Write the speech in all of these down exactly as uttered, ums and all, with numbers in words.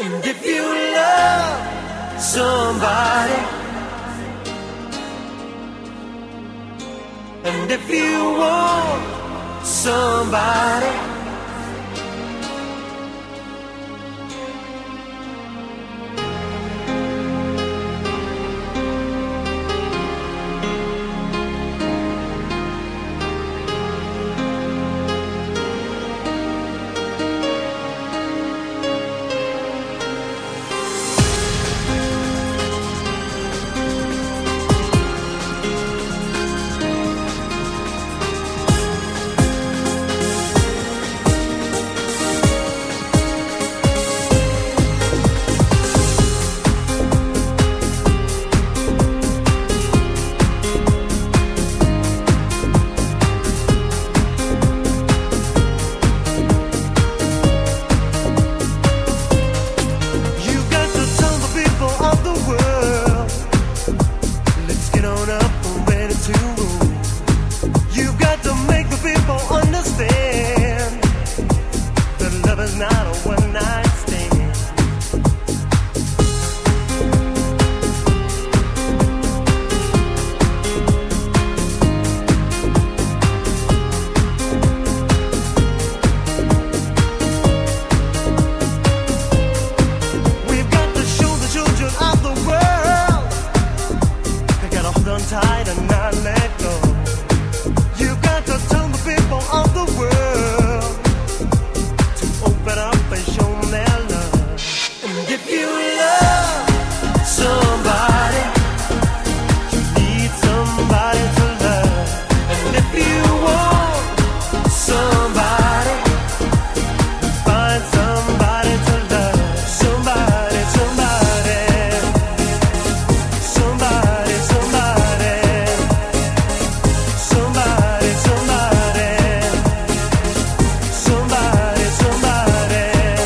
And if you love somebody, and if you want somebody, tight and not let go. You got to tell the people of the world to open up and show them their love. And if you love somebody, you need somebody to love. And if you want somebody, find somebody to love. Somebody, somebody, somebody, somebody. Somebody, somebody, somebody, somebody.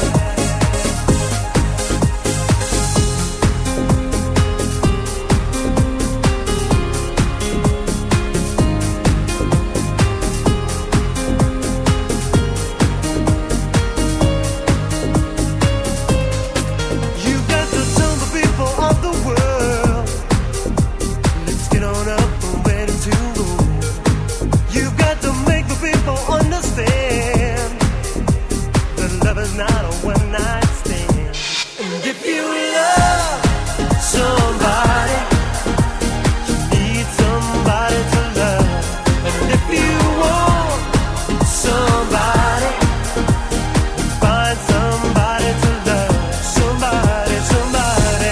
You got to tell the people of the world, let's get on up and ready to go. You've got to make the people understand that love is not a one night stand. And if you love somebody, you need somebody to love. And if you want somebody, find somebody to love. Somebody, somebody,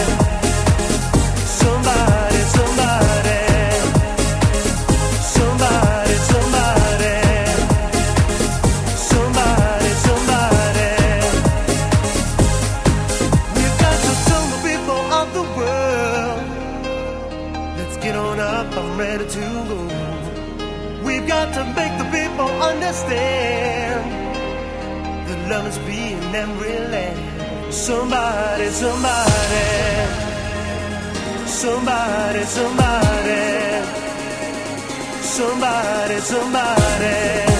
somebody, somebody. Somebody, somebody, somebody, somebody. We've got to tell the people of the world, let's get on up, I'm ready to go. We've got to make the people understand that love is being every land. Somebody, somebody, somebody, somebody. Somebody, somebody.